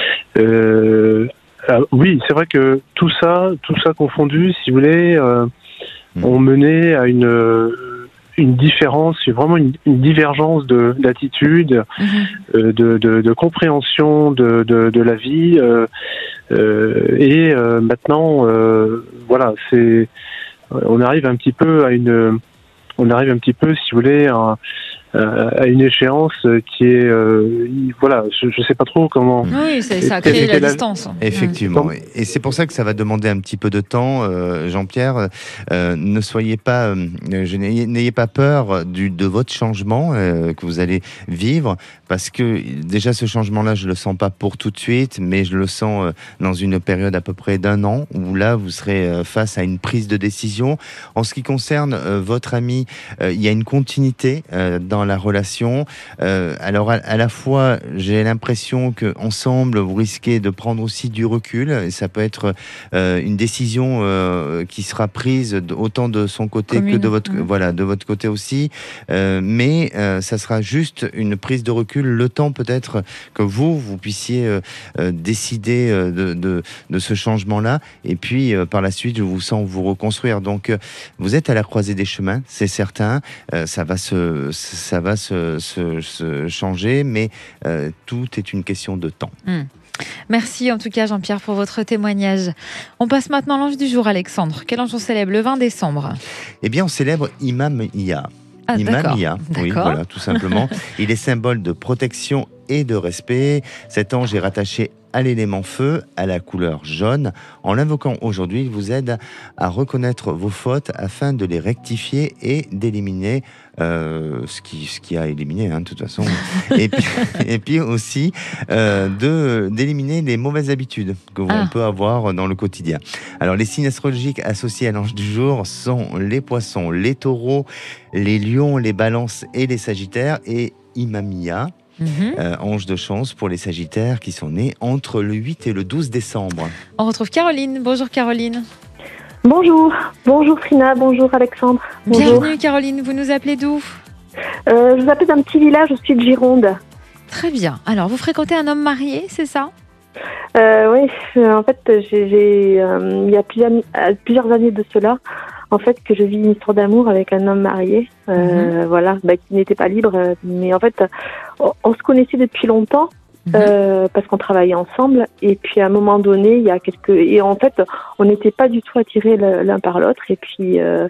Euh, ah, oui, c'est vrai que tout ça, tout ça confondu, si vous voulez, euh, mmh. ont mené à une une différence, vraiment une, une divergence de d'attitude, mmh. euh, de, de, de compréhension de, de, de la vie, euh, euh, et euh, maintenant, euh, voilà, c'est, on arrive un petit peu à une, on arrive un petit peu, si vous voulez, à, à une échéance qui est, euh, voilà, je ne sais pas trop comment. Oui, ça, ça a créé la distance. Effectivement, oui. Et c'est pour ça que ça va demander un petit peu de temps, euh, Jean-Pierre. Euh, ne soyez pas, euh, je n'ayez, n'ayez pas peur du, de votre changement euh, que vous allez vivre, parce que déjà ce changement-là, je le sens pas pour tout de suite, mais je le sens dans une période à peu près d'un an où là, vous serez face à une prise de décision. En ce qui concerne euh, votre ami, euh, il y a une continuité euh, dans la relation. Euh, alors à, à la fois, j'ai l'impression que ensemble, vous risquez de prendre aussi du recul. Et ça peut être euh, une décision euh, qui sera prise autant de son côté Commune. que de votre, mmh. voilà, de votre côté aussi. Euh, mais euh, ça sera juste une prise de recul, le temps peut-être que vous, vous puissiez euh, euh, décider euh, de, de, de ce changement-là, et puis euh, par la suite, je vous sens vous reconstruire. Donc, euh, vous êtes à la croisée des chemins, c'est certain. Euh, ça va se, ça va se, se, se changer, mais euh, tout est une question de temps. Mmh. Merci en tout cas Jean-Pierre pour votre témoignage. On passe maintenant à l'ange du jour, Alexandre. Quel ange on célèbre le vingt décembre? Eh bien, on célèbre Imam Ia. Ah, Imam Ia, oui, voilà, tout simplement. Il est symbole de protection et de respect. Cet ange est rattaché à l'élément feu, à la couleur jaune. En l'invoquant aujourd'hui, il vous aide à reconnaître vos fautes afin de les rectifier et d'éliminer euh, ce qui ce qui a éliminé, hein, de toute façon. et, puis, et puis aussi euh, de d'éliminer les mauvaises habitudes que l'on ah. peut avoir dans le quotidien. Alors les signes astrologiques associés à l'ange du jour sont les poissons, les taureaux, les lions, les balances et les sagittaires. Et Imam Ia, Mmh. Euh, ange de chance pour les Sagittaires qui sont nés entre le huit et le douze décembre. On retrouve Caroline. Bonjour Caroline. Bonjour. Bonjour Trina, bonjour Alexandre. Bonjour. Bienvenue Caroline, vous nous appelez d'où? euh, Je vous appelle d'un petit village au sud de Gironde. Très bien. Alors, vous fréquentez un homme marié, c'est ça? euh, Oui, en fait, j'ai, j'ai, euh, il y a plusieurs, plusieurs années de cela, en fait, que je vis une histoire d'amour avec un homme marié, euh, mmh. voilà, bah, qui n'était pas libre, mais en fait, on, on se connaissait depuis longtemps, mmh. euh, parce qu'on travaillait ensemble, et puis à un moment donné, il y a quelques, et en fait, on n'était pas du tout attirés l'un par l'autre, et puis, euh,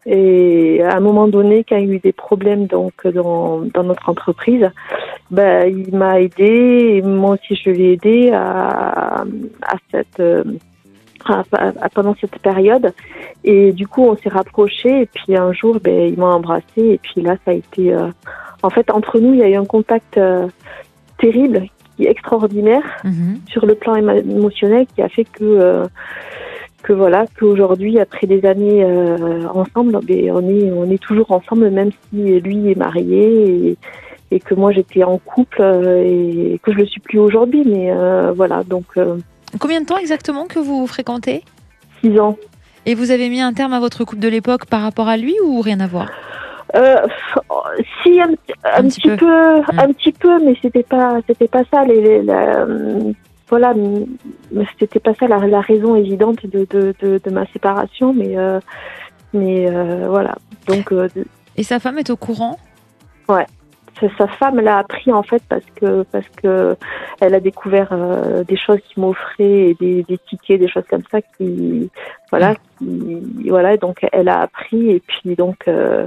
et à un moment donné, quand il y a eu des problèmes donc dans, dans notre entreprise, bah, il m'a aidé, et moi aussi je l'ai aidé à, à cette euh, À, à, pendant cette période, et du coup on s'est rapprochés, et puis un jour ben, il m'a embrassée, et puis là ça a été euh... en fait entre nous il y a eu un contact euh, terrible, qui est extraordinaire, mmh. sur le plan émotionnel, qui a fait que euh, que voilà qu'aujourd'hui après des années euh, ensemble, ben, on est on est toujours ensemble, même si lui est marié, et, et que moi j'étais en couple, euh, et que je le suis plus aujourd'hui, mais euh, voilà donc euh, Combien de temps exactement que vous fréquentez? Six ans. Et vous avez mis un terme à votre couple de l'époque par rapport à lui, ou rien à voir? euh, Si, un, un, un petit, petit peu, peu mmh. un petit peu, mais c'était pas, c'était pas ça. Les, les, la, voilà, c'était pas ça la, la raison évidente de, de, de, de ma séparation, mais, euh, mais euh, voilà. Donc. Euh, de... Et sa femme est au courant? Ouais. Sa femme l'a appris en fait parce que parce que elle a découvert euh, des choses qu'il m'offrait, des, des tickets, des choses comme ça qui voilà qui voilà donc elle a appris, et puis donc euh,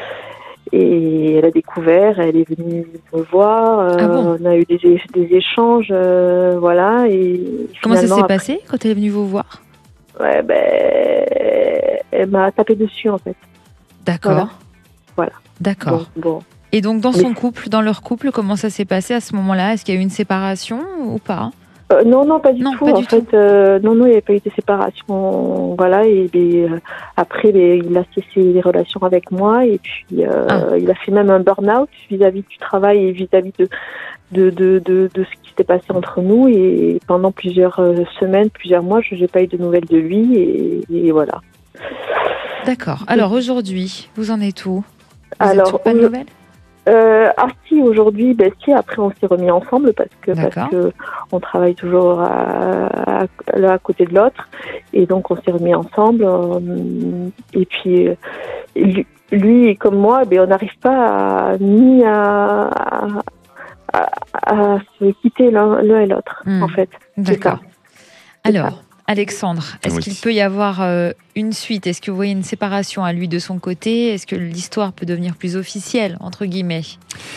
et elle a découvert, elle est venue me voir, euh, ah bon on a eu des, des échanges, euh, voilà. Et comment ça s'est après... passé quand elle est venue vous voir? Ouais, ben elle m'a tapé dessus en fait. D'accord. Voilà. voilà. D'accord. Donc, bon. Et donc, dans son couple, dans leur couple, comment ça s'est passé à ce moment-là? Est-ce qu'il y a eu une séparation ou pas? euh, Non, non, pas du non, tout. Pas en du fait, tout. Euh, non, non, il n'y avait pas eu de séparation. Voilà, et, et euh, après, les, il a cessé les relations avec moi, et puis euh, ah. il a fait même un burn-out vis-à-vis du travail et vis-à-vis de, de, de, de, de ce qui s'était passé entre nous. Et pendant plusieurs semaines, plusieurs mois, je n'ai pas eu de nouvelles de lui, et, et voilà. D'accord. Alors aujourd'hui, vous en êtes où? Vous Alors, êtes sur pas de nouvelles? Euh, ah si, aujourd'hui, ben si, après on s'est remis ensemble parce que parce que on travaille toujours à, à, l'un à côté de l'autre, et donc on s'est remis ensemble, euh, et puis lui, lui comme moi, ben on n'arrive pas à, ni à, à, à se quitter l'un, l'un et l'autre, mmh. en fait. D'accord. Alors, Alexandre, est-ce oui. qu'il peut y avoir euh, une suite? Est-ce que vous voyez une séparation à lui de son côté? Est-ce que l'histoire peut devenir plus officielle, entre guillemets?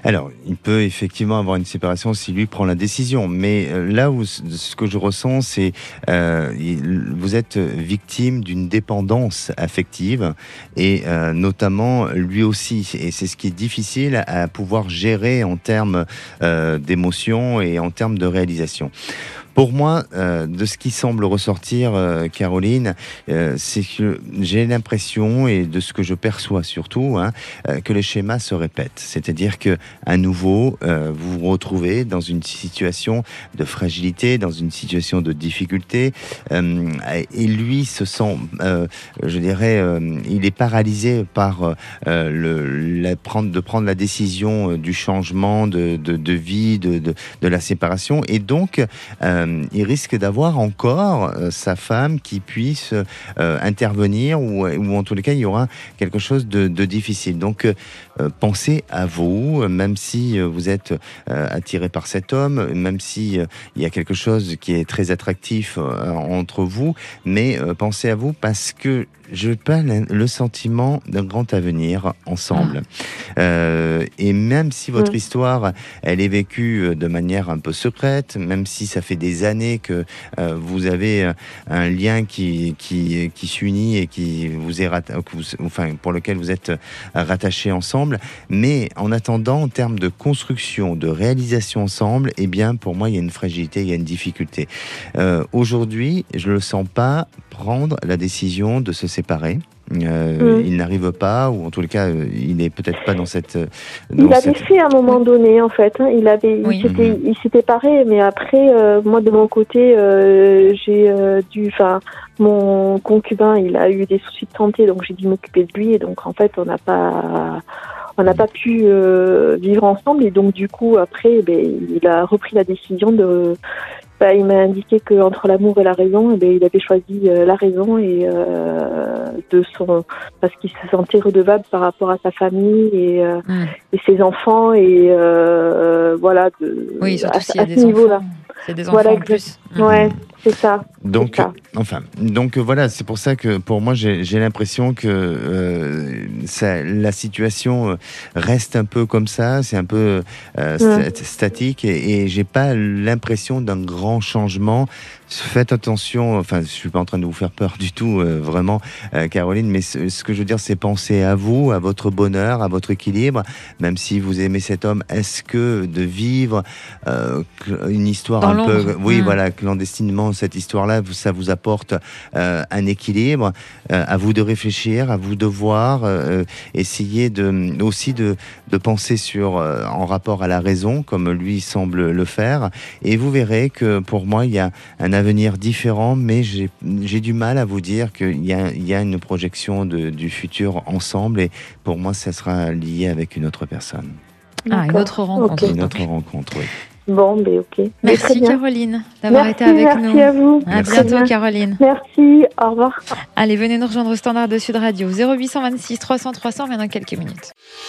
Alors, il peut effectivement avoir une séparation si lui prend la décision, mais là où ce que je ressens, c'est euh, vous êtes victime d'une dépendance affective et euh, notamment lui aussi, et c'est ce qui est difficile à pouvoir gérer en termes euh, d'émotions et en termes de réalisation. Pour moi, euh, de ce qui semble ressortir, euh, Caroline, euh, c'est que j'ai l'impression, et de ce que je perçois surtout, hein, euh, que les schémas se répètent. C'est-à-dire que, à nouveau, euh, vous vous retrouvez dans une situation de fragilité, dans une situation de difficulté, euh, et lui se sent, euh, je dirais, euh, il est paralysé par euh, le, la, prendre, de prendre la décision du changement de, de, de vie, de, de, de la séparation, et donc euh, il risque d'avoir encore euh, sa femme qui puisse euh, intervenir ou, ou en tous les cas il y aura quelque chose de, de difficile. Donc euh, pensez à vous, même si euh, vous êtes euh, attiré par cet homme, même si euh, il y a quelque chose qui est très attractif euh, entre vous, mais euh, pensez à vous parce que je n'ai pas le sentiment d'un grand avenir ensemble. Ah. Euh, et même si votre mmh. histoire, elle est vécue de manière un peu secrète, même si ça fait des années que euh, vous avez un lien qui, qui, qui s'unit et qui vous est ratta- que vous, enfin, pour lequel vous êtes rattachés ensemble, mais en attendant, en termes de construction, de réalisation ensemble, eh bien, pour moi, il y a une fragilité, il y a une difficulté. Euh, aujourd'hui, je ne le sens pas prendre la décision de se séparer. Euh, mmh. Il n'arrive pas, ou en tous les cas, euh, il n'est peut-être pas dans cette... Dans il avait cette... fait à un moment donné, en fait. Hein, il avait, oui. il, s'était, mmh. il s'était paré, mais après, euh, moi de mon côté, euh, j'ai euh, dû... Enfin, mon concubin, il a eu des soucis de santé, donc j'ai dû m'occuper de lui, et donc en fait, on n'a pas... On n'a pas pu euh, vivre ensemble, et donc du coup, après, ben, il a repris la décision de... Bah, il m'a indiqué qu'entre l'amour et la raison, eh bien, il avait choisi euh, la raison et euh, de son parce qu'il se sentait redevable par rapport à sa famille et, euh, mmh. et ses enfants et euh, voilà. De, oui, surtout à, s'il y a à des ce enfants. niveau-là. C'est des enfants voilà, en plus. Ouais, c'est ça. Donc, c'est ça. enfin, donc voilà, c'est pour ça que pour moi, j'ai, j'ai l'impression que euh, ça, la situation reste un peu comme ça, c'est un peu euh, mmh. st- statique et, et j'ai pas l'impression d'un grand changement. Faites attention, enfin, je suis pas en train de vous faire peur du tout, euh, vraiment, euh, Caroline, mais ce, ce que je veux dire, c'est penser à vous, à votre bonheur, à votre équilibre, même si vous aimez cet homme, est-ce que de vivre euh, une histoire Dans un l'ombre. peu, oui, mmh. voilà, clandestinement, cette histoire-là, ça vous apporte euh, un équilibre, euh, à vous de réfléchir, à vous de voir, euh, essayer de, aussi de, de penser sur, euh, en rapport à la raison, comme lui semble le faire, et vous verrez que pour moi, il y a un avenir différent, mais j'ai, j'ai du mal à vous dire qu'il y a, il y a une projection de, du futur ensemble, et pour moi, ça sera lié avec une autre personne. Ah, une autre rencontre. Okay. Une autre rencontre, oui. Bon, ben ok. Merci Caroline d'avoir merci, été avec merci nous. Merci à vous. À bientôt Caroline. Merci, au revoir. Allez, venez nous rejoindre au standard de Sud Radio zéro huit cent vingt-six trois cents trois cents, maintenant quelques minutes.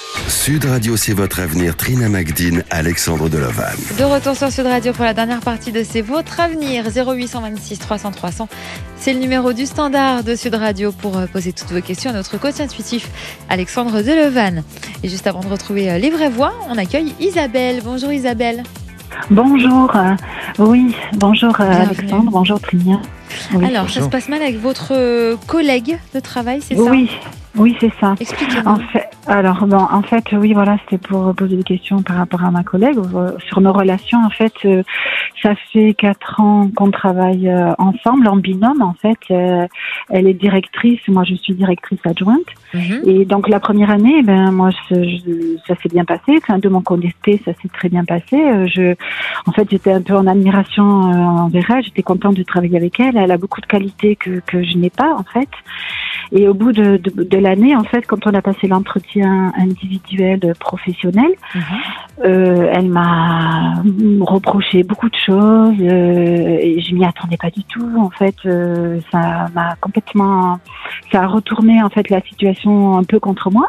Sud Radio, c'est votre avenir. Trina Magdine, Alexandre Delevan. De retour sur Sud Radio pour la dernière partie de C'est votre avenir. zéro huit cent vingt-six trois cents trois cents. C'est le numéro du standard de Sud Radio pour poser toutes vos questions à notre coach intuitif Alexandre Delevan. Et juste avant de retrouver les vraies voix, on accueille Isabelle. Bonjour Isabelle. Bonjour, euh, oui, bonjour euh, Alexandre, bonjour Trina. Oui. Alors, bonjour. Ça se passe mal avec votre collègue de travail, c'est ça ? Oui, oui, c'est ça. Expliquez-moi. En fait, alors, bon, en fait, oui, voilà, c'était pour poser des questions par rapport à ma collègue euh, sur nos relations. En fait, euh, ça fait quatre ans qu'on travaille euh, ensemble, en binôme. En fait, euh, elle est directrice, moi je suis directrice adjointe. Mm-hmm. Et donc la première année, ben moi, je, je, ça s'est bien passé. Enfin, de mon côté, ça s'est très bien passé. Euh, je, en fait, j'étais un peu en admiration euh, envers elle. J'étais contente de travailler avec elle. Elle a beaucoup de qualités que que je n'ai pas, en fait. Et au bout de, de, de l'année, en fait, quand on a passé l'entretien individuel professionnel, mmh. euh, elle m'a reproché beaucoup de choses euh, et je m'y attendais pas du tout. En fait, euh, ça m'a complètement, ça a retourné en fait la situation un peu contre moi.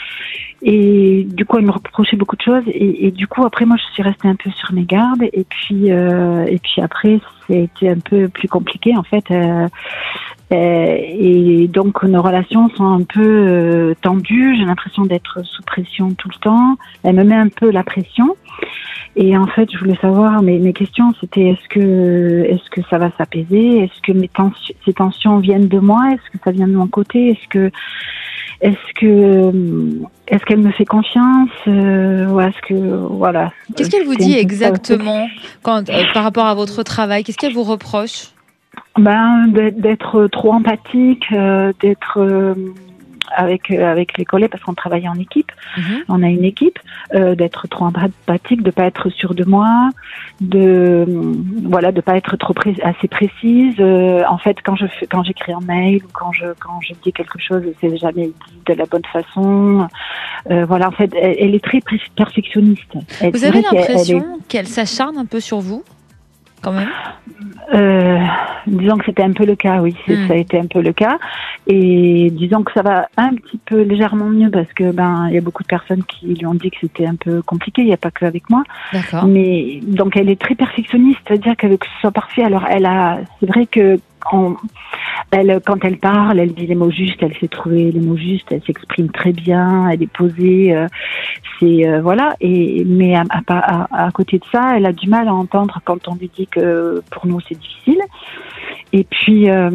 Et du coup, elle me reprochait beaucoup de choses. Et, et du coup, après, moi, je suis restée un peu sur mes gardes. Et puis, euh, et puis après, c'était un peu plus compliqué. En fait, euh, Euh, et donc nos relations sont un peu euh, tendues. J'ai l'impression d'être sous pression tout le temps. Elle me met un peu la pression. Et en fait, je voulais savoir, mes, mes questions, c'était est-ce que, est-ce que ça va s'apaiser? Est-ce que mes tensions, ces tensions viennent de moi? Est-ce que ça vient de mon côté? Est-ce que, est-ce que, est-ce qu'elle me fait confiance? euh, Ou est-ce que, voilà. Qu'est-ce qu'elle vous dit exactement quand, euh, par rapport à votre travail? Qu'est-ce qu'elle vous reproche? Ben, d'être trop empathique, euh, d'être euh, avec avec les collègues parce qu'on travaille en équipe, mm-hmm. on a une équipe, euh, d'être trop empathique, de pas être sûre de moi, de voilà, de pas être trop pré- assez précise. Euh, en fait, quand je fais, quand j'écris un mail ou quand je quand je dis quelque chose, c'est jamais dit de la bonne façon. Euh, voilà, en fait, elle, elle est très perfectionniste. Elle, vous avez l'impression qu'elle, est... qu'elle s'acharne un peu sur vous? Quand même. Euh, disons que c'était un peu le cas, oui, mmh. ça a été un peu le cas. Et disons que ça va un petit peu légèrement mieux parce que ben il y a beaucoup de personnes qui lui ont dit que c'était un peu compliqué. Il n'y a pas que avec moi. D'accord. Mais donc elle est très perfectionniste, c'est-à-dire qu'elle veut que ce soit parfait. Alors elle a, c'est vrai que on, elle, quand elle parle, elle dit les mots justes, elle sait trouver les mots justes, elle s'exprime très bien, elle est posée, euh, c'est euh, voilà. Et mais à, à, à, à côté de ça, elle a du mal à entendre quand on lui dit que pour nous c'est difficile. Et puis euh,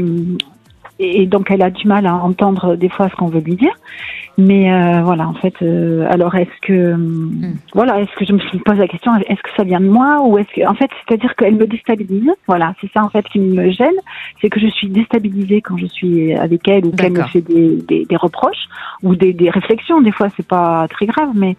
et donc elle a du mal à entendre des fois ce qu'on veut lui dire. Mais euh, voilà, en fait, euh, alors est-ce que, mm. voilà, est-ce que je me pose la question, est-ce que ça vient de moi ou est-ce que, en fait, c'est-à-dire qu'elle me déstabilise. Voilà, c'est ça en fait qui me gêne, c'est que je suis déstabilisée quand je suis avec elle ou D'accord. qu'elle me fait des, des, des reproches ou des, des réflexions. Des fois, c'est pas très grave, mais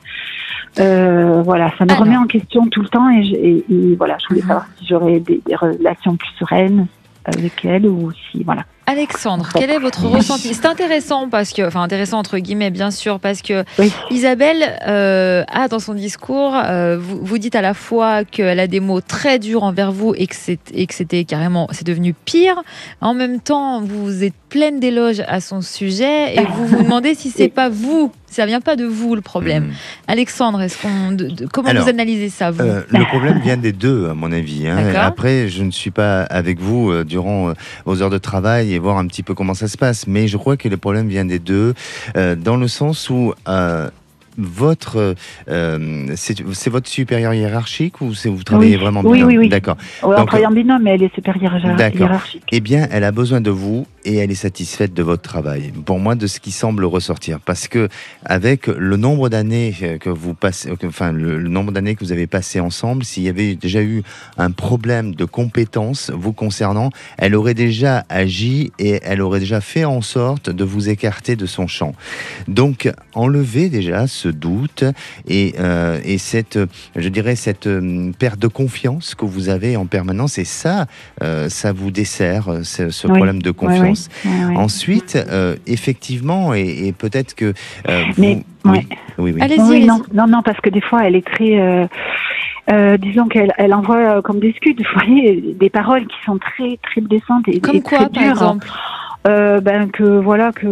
euh, voilà, ça me alors. remet en question tout le temps et, je, et, et voilà, je voulais mm-hmm. savoir si j'aurais des, des relations plus sereines avec elle ou si voilà. Alexandre, quel est votre ressenti? C'est intéressant parce que, enfin intéressant entre guillemets bien sûr, parce que oui. Isabelle euh, a dans son discours, euh, vous, vous dites à la fois qu'elle a des mots très durs envers vous et que, c'est, et que c'était carrément, c'est devenu pire. En même temps, vous êtes pleine d'éloges à son sujet et vous vous demandez si c'est pas vous, ça vient pas de vous le problème. Mmh. Alexandre, est-ce qu'on, de, de, comment Alors, vous analysez ça vous euh, Le problème vient des deux à mon avis. Hein. Après, je ne suis pas avec vous euh, durant euh, vos heures de travail et voir un petit peu comment ça se passe. Mais je crois que le problème vient des deux, euh, dans le sens où euh, votre, euh, c'est, c'est votre supérieur hiérarchique ou c'est, vous travaillez oui. vraiment bien oui, oui, oui. D'accord. Oui, on travaille en binôme, mais elle est supérieure hiérarchique. Eh bien, elle a besoin de vous et elle est satisfaite de votre travail. Pour moi, de ce qui semble ressortir, parce que avec le nombre d'années que vous passez, enfin le, le nombre d'années que vous avez passé ensemble, s'il y avait déjà eu un problème de compétence vous concernant, elle aurait déjà agi et elle aurait déjà fait en sorte de vous écarter de son champ. Donc, enlevez déjà ce doute et, euh, et cette, je dirais, cette euh, perte de confiance que vous avez en permanence. Et ça, euh, ça vous dessert, ce, ce oui. problème de confiance. Oui, oui, oui. Ensuite, euh, effectivement, et, et peut-être que euh, vous... Mais, oui, ouais. oui, oui. Allez-y, oui, allez-y. Non, non, non, parce que des fois, elle est très... Euh, euh, disons qu'elle elle envoie euh, comme des scuds, vous voyez, des paroles qui sont très, très blessantes et, comme et quoi, très par dures. exemple euh, Ben que, voilà, que...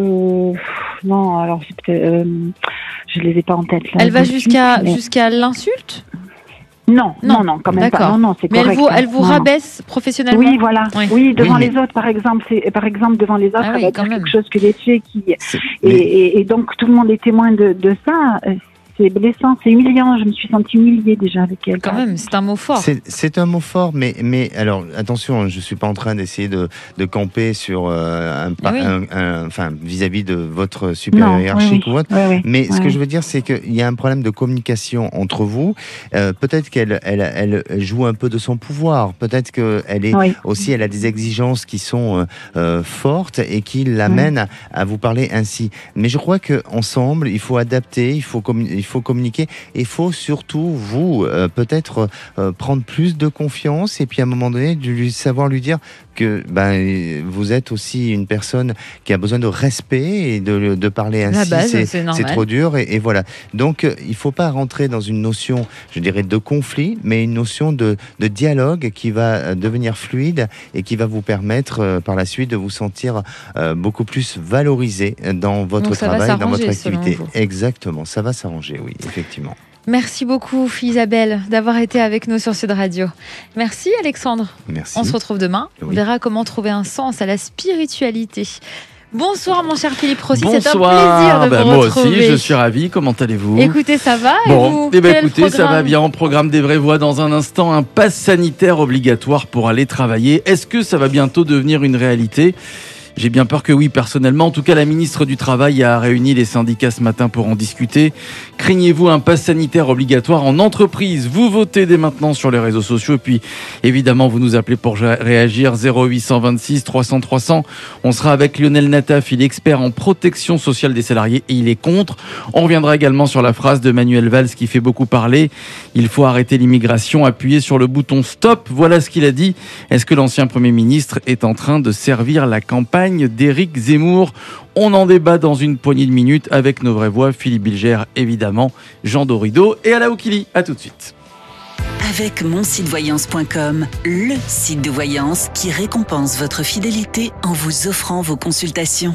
Non, alors, c'est peut-être... Euh, je les ai pas en tête. Là, elle va jusqu'à, mais... jusqu'à l'insulte? Non, non, non, quand même D'accord. pas. Non, non, c'est mais correct. elle vous, elle vous non, rabaisse non. professionnellement? Oui, voilà. Oui, oui devant oui, les autres, par exemple, c'est par exemple devant les autres, ah elle oui, va dire même. quelque chose que j'ai fait qui c'est... et, mais... et, et donc tout le monde est témoin de, de ça. C'est blessant, c'est humiliant. Je me suis sentie humiliée déjà avec elle. Quand même, c'est un mot fort. C'est, c'est un mot fort, mais, mais alors attention, je suis pas en train d'essayer de, de camper sur euh, un, oui. un, un, enfin vis-à-vis de votre supérieur non, hiérarchique oui, oui. ou autre. Oui, oui, mais oui, ce que oui. je veux dire, c'est qu'il y a un problème de communication entre vous. Euh, peut-être qu'elle, elle, elle joue un peu de son pouvoir. Peut-être qu'elle est oui. aussi, elle a des exigences qui sont euh, fortes et qui l'amènent oui. à, à vous parler ainsi. Mais je crois que ensemble, il faut adapter, il faut communiquer. Il faut communiquer et il faut surtout, vous, euh, peut-être euh, prendre plus de confiance et puis à un moment donné, de lui, savoir lui dire que ben, vous êtes aussi une personne qui a besoin de respect et de, de parler ainsi. La base, c'est, c'est, c'est trop dur et, et voilà. Donc, euh, il ne faut pas rentrer dans une notion, je dirais, de conflit, mais une notion de, de dialogue qui va devenir fluide et qui va vous permettre euh, par la suite de vous sentir euh, beaucoup plus valorisé dans votre Donc, travail, dans votre activité. Vous. Exactement, ça va s'arranger, oui. Effectivement. Merci beaucoup Isabelle d'avoir été avec nous sur Sud Radio. Merci Alexandre. Merci. On se retrouve demain. Oui. On verra comment trouver un sens à la spiritualité. Bonsoir mon cher Philippe Rossi, c'est un plaisir de bah vous moi retrouver. Moi aussi, je suis ravi. Comment allez-vous ? Écoutez, ça va et bon, vous eh ben, écoutez, ça va bien. En programme des vraies voix dans un instant, un pass sanitaire obligatoire pour aller travailler. Est-ce que ça va bientôt devenir une réalité ? J'ai bien peur que oui, personnellement. En tout cas, la ministre du Travail a réuni les syndicats ce matin pour en discuter. Craignez-vous un pass sanitaire obligatoire en entreprise ? Vous votez dès maintenant sur les réseaux sociaux. Et puis, évidemment, vous nous appelez pour réagir. zéro huit cent vingt-six trois cents trois cents. On sera avec Lionel Nataf. Il est expert en protection sociale des salariés et il est contre. On reviendra également sur la phrase de Manuel Valls qui fait beaucoup parler. Il faut arrêter l'immigration. Appuyez sur le bouton stop. Voilà ce qu'il a dit. Est-ce que l'ancien Premier ministre est en train de servir la campagne d'Éric Zemmour? On en débat dans une poignée de minutes avec nos vraies voix, Philippe Bilger, évidemment, Jean Dorido et Ala Oukili. À tout de suite. Avec mon site voyance point com, le site de voyance qui récompense votre fidélité en vous offrant vos consultations.